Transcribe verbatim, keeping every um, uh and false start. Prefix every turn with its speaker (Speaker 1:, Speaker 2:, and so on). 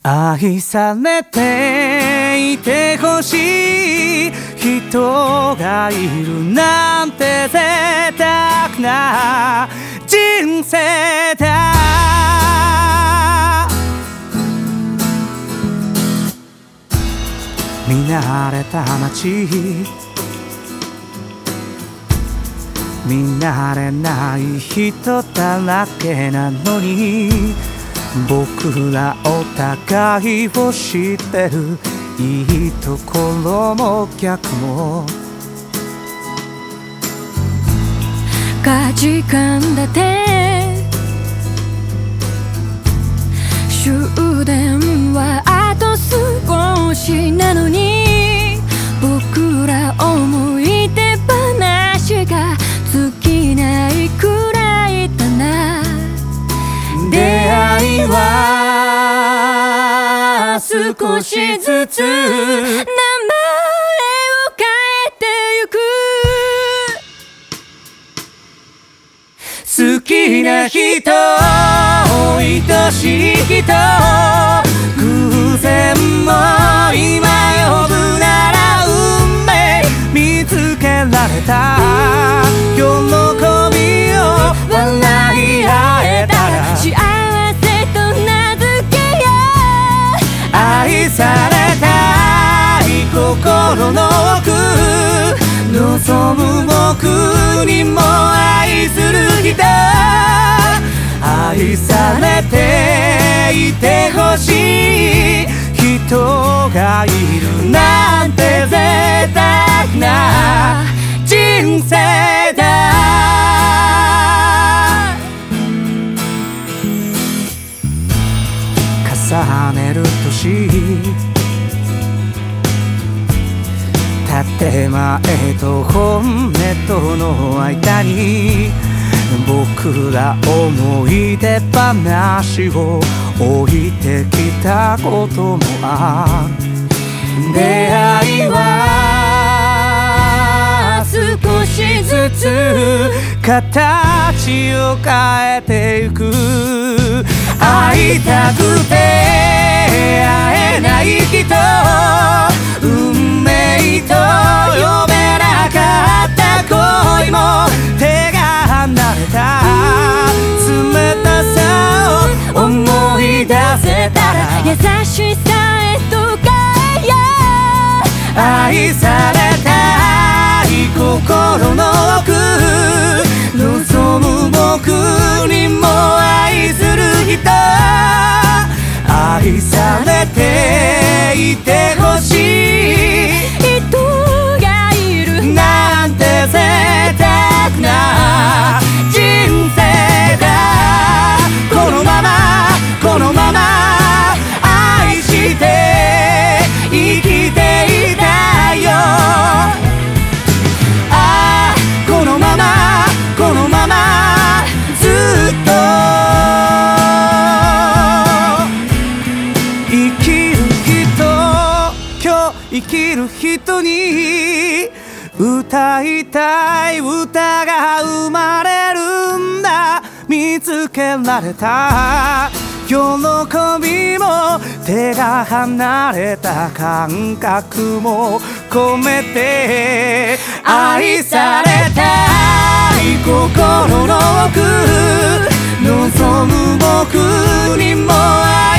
Speaker 1: 愛されていてほしい人がいるなんて贅沢な人生だ。見慣れた街、見慣れない人だらけなのに、僕らお互いを知ってる。いいところも逆も
Speaker 2: 価値観だって終電はあと少しなのに、僕ら思い出話が尽きないくらいだな。
Speaker 1: 出会いは少しずつ名前を
Speaker 2: 変えてゆく。
Speaker 1: 好きな人、愛しい人、偶然も今呼ぶなら運命。見つけられた喜びを笑い合えたら、
Speaker 2: 幸せと名付けよう。
Speaker 1: 愛されたい心の奥、望む僕にも愛する人、愛されていてほしい人がいるなんて贅沢な人生だ。重ねる年、建前と本音との間に、僕ら思い出話を置いてきたこともある。出会いは少しずつ形を変えてゆく。会いたくて会えない人、運命と呼べなかった恋も、手が離れた冷たさを思い出せたら、
Speaker 2: 優しさへと変えよう。
Speaker 1: 愛されたい心の奥、望む僕にも愛する人、愛されていてほしい
Speaker 2: 人がいる
Speaker 1: なんて贅沢な人生だ。このままこのまま愛して生きていたいよ。ああこのままこのままずっと生きる人、今日生きる人に歌いたい歌が生まれるんだ。見つけられた喜びも、手が離れた感覚も込めて、愛されたい心の奥、望む僕にも愛